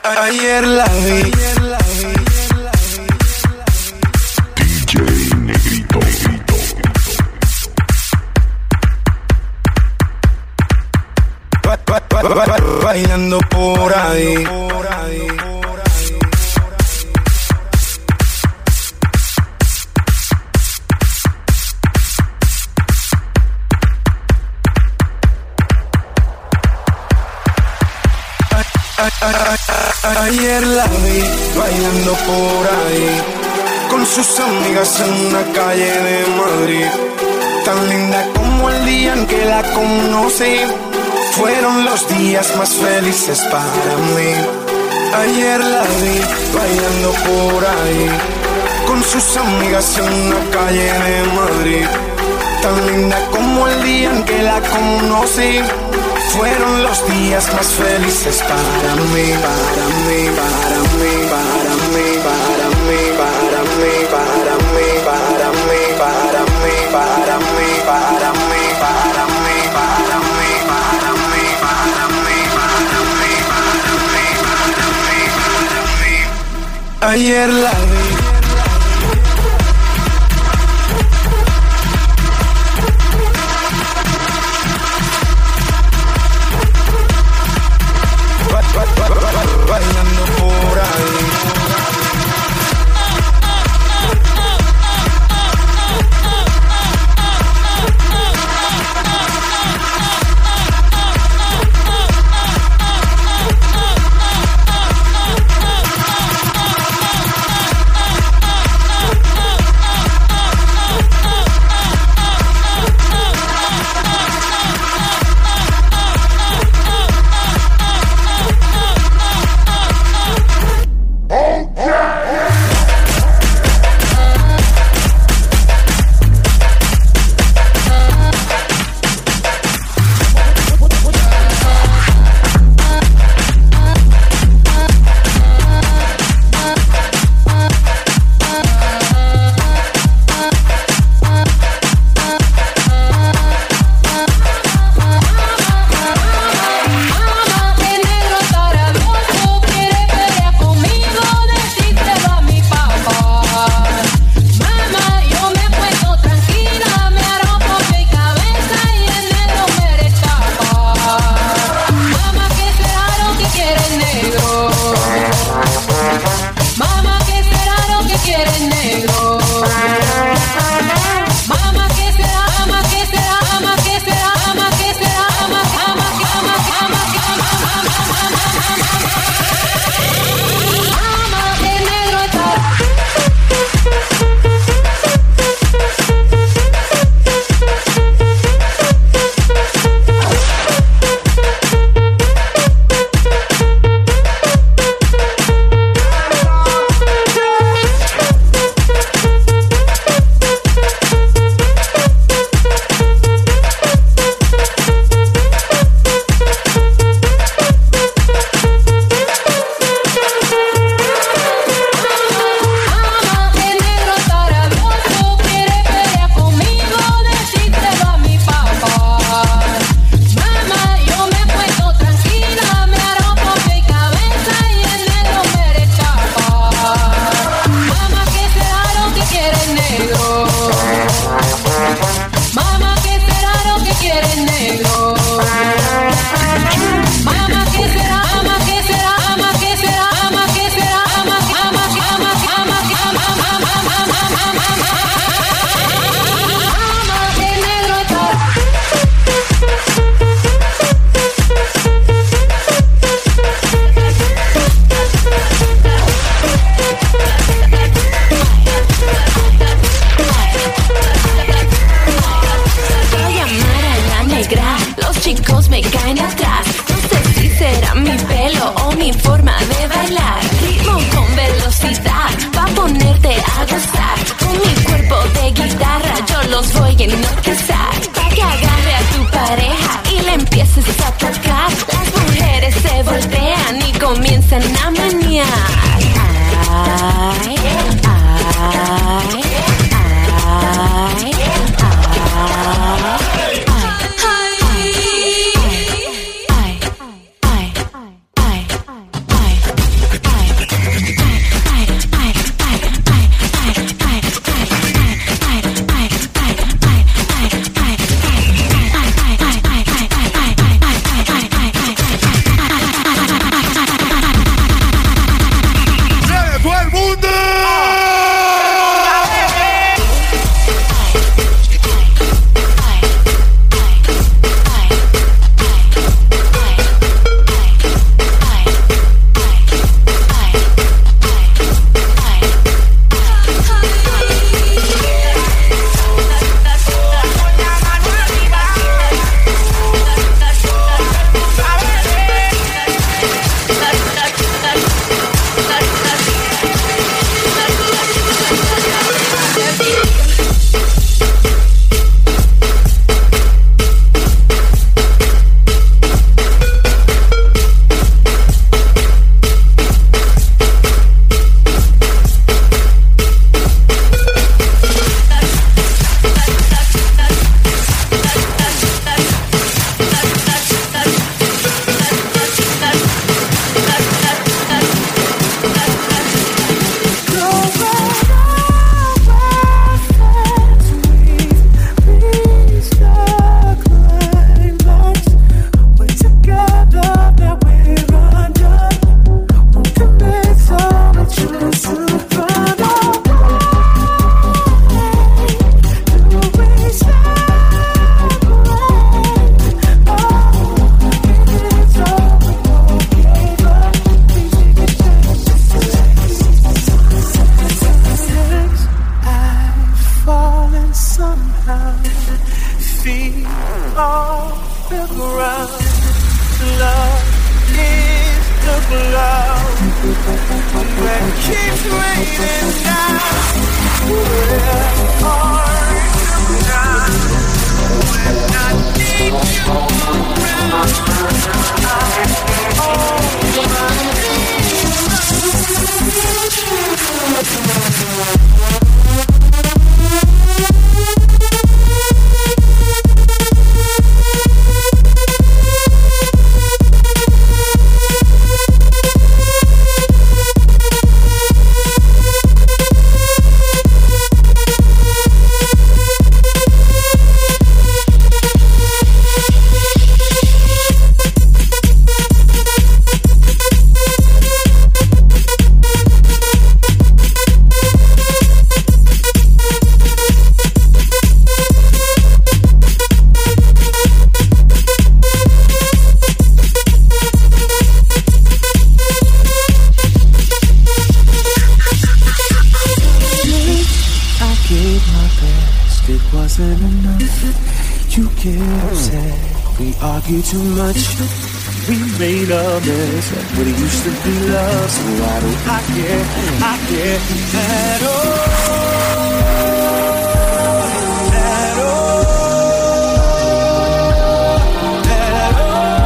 Ayer la vi. DJ Negrito. Bailando por ahí. Ayer la vi bailando por ahí con sus amigas en una calle de Madrid. Tan linda como el día en que la conocí. Fueron los días más felices para mí. Ayer la vi bailando por ahí con sus amigas en una calle de Madrid. Tan linda como el día en que la conocí. Fueron los días más felices para mí, para mí, para mí, para mí, para mí, para mí, para mí, para mí, para mí, para mí, para mí, para mí, para mí, para mí, para mí, para mí, para mí, para mí. Ayer la vi. Bailando por ahí. comienzan a menear. Ay, ay, ay, ay, ay, ay, ay. raining down. Where are you now? When I need you around, too much. We made a mess of what it used to be love. So why do I care? I care at all. At all. At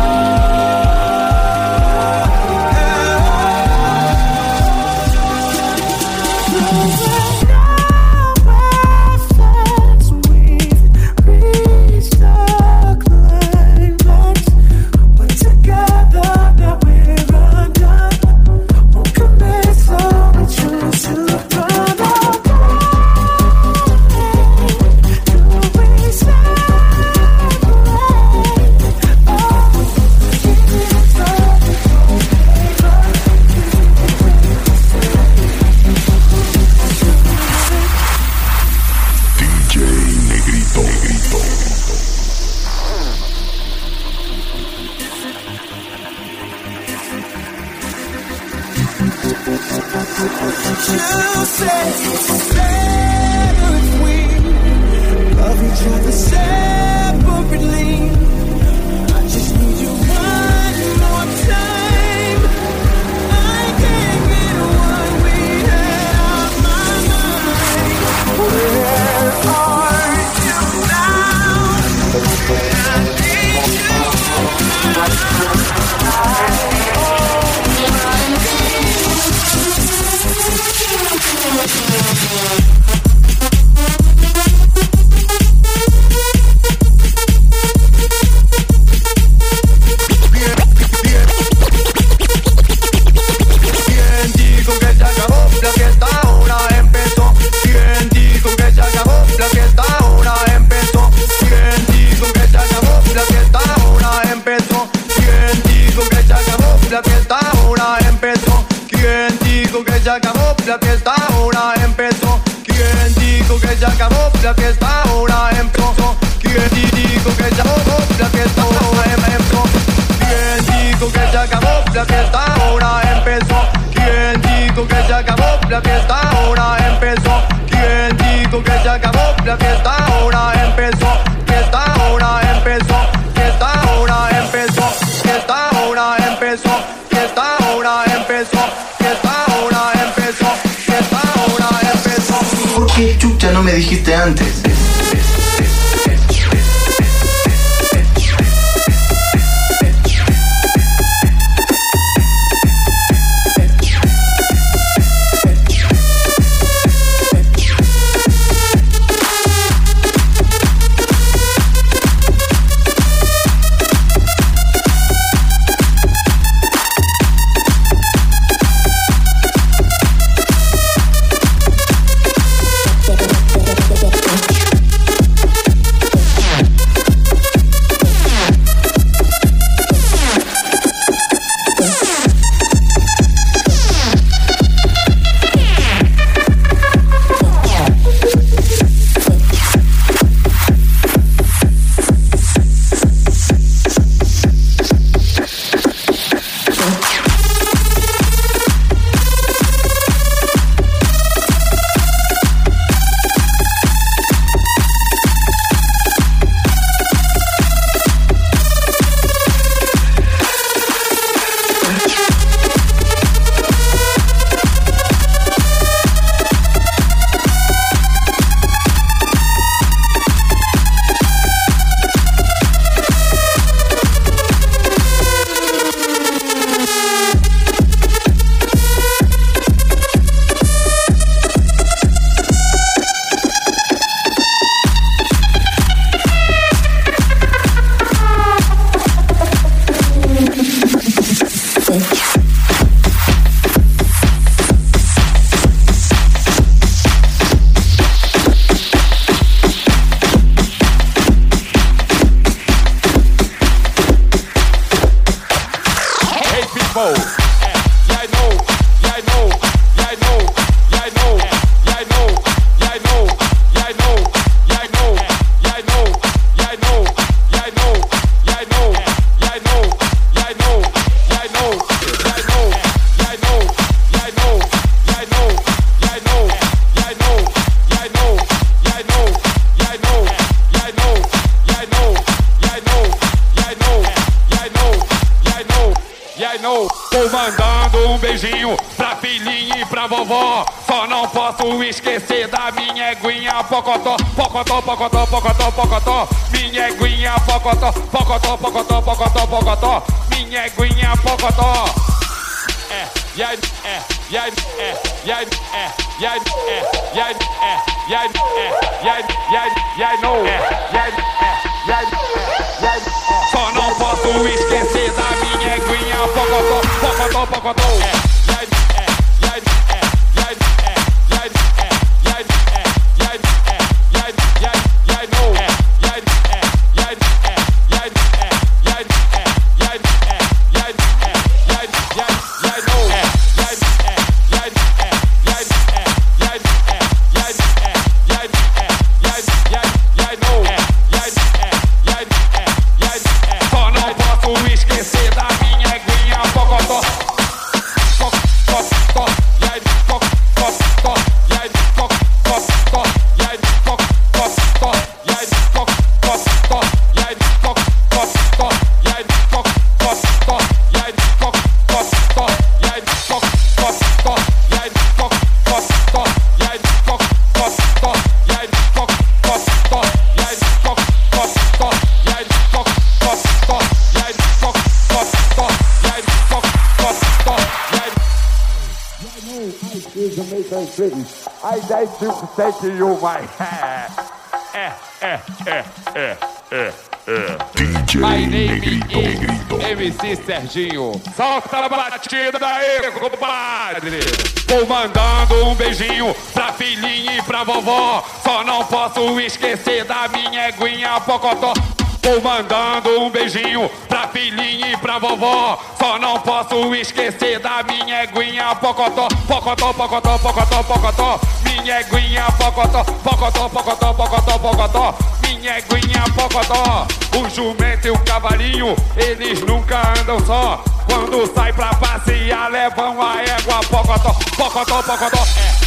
no me dijiste antes? beijinho pra filhinha e pra vovó. Só não posso esquecer da minha eguinha pocotó. Pocotó, pocotó, pocotó, pocotó. Minha eguinha pocotó. Pocotó, pocotó, pocotó, pocotó. Minha eguinha pocotó. Só não posso esquecer da minha eguinha pocotó, pocotó, pocotó. I like to say to you, my DJ my name Negrito. is MC Serginho. Solta a batida aí, compadre. Vou mandando um beijinho pra filhinha e pra vovó. Só não posso esquecer da minha eguinha pocotó. Vou mandando um beijinho pra filhinha e pra vovó. Só não posso esquecer da minha eguinha pocotó. Pocotó, pocotó, pocotó, pocotó. Minha eguinha pocotó. Pocotó, pocotó, pocotó, pocotó. Minha eguinha pocotó. O jumento e o cavalinho, eles nunca andam só. Quando sai pra passear, levam a égua pocotó. Pocotó, pocotó.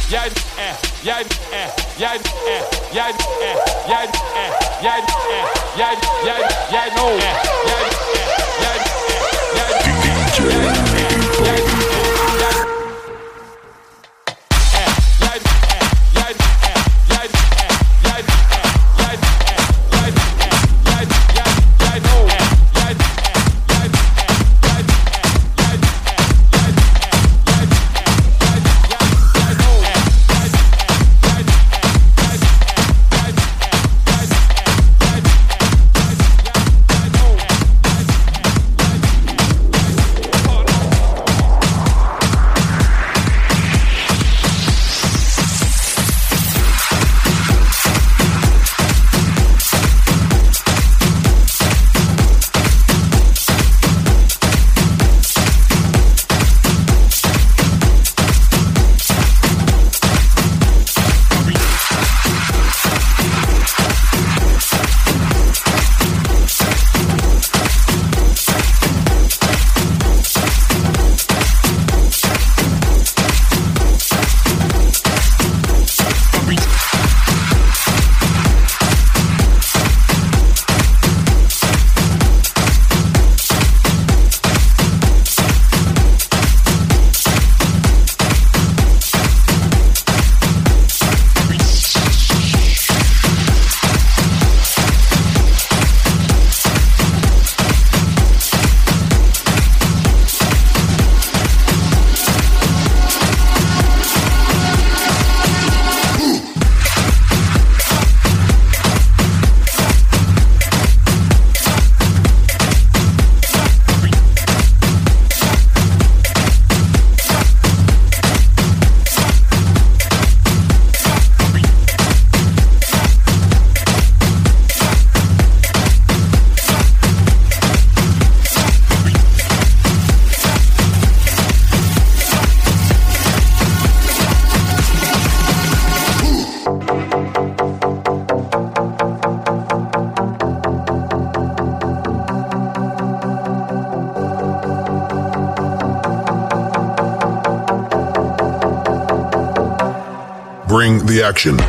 Bring the action.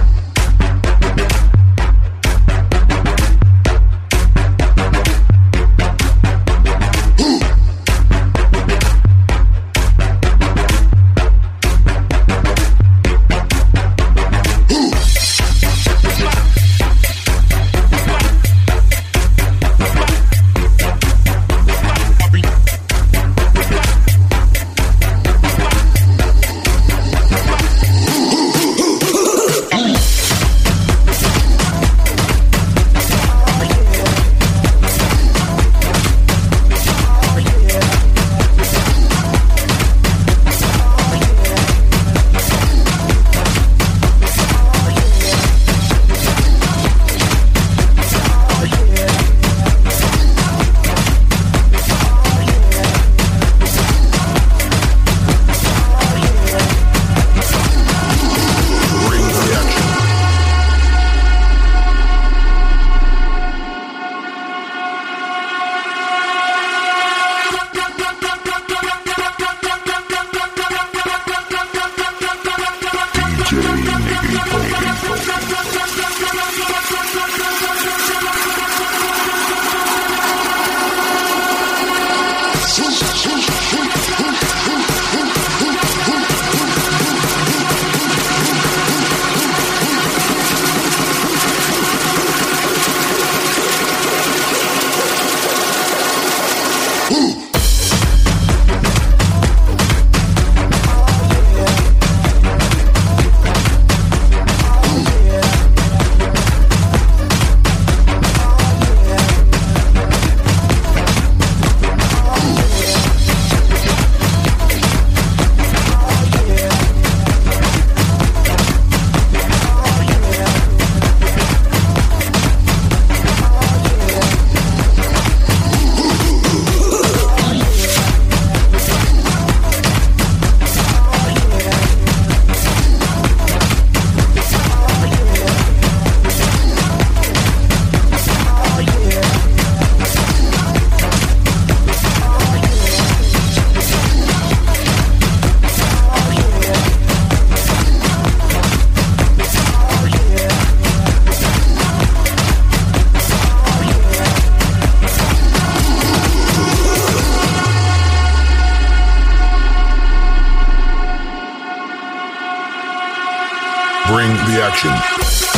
Bring the action.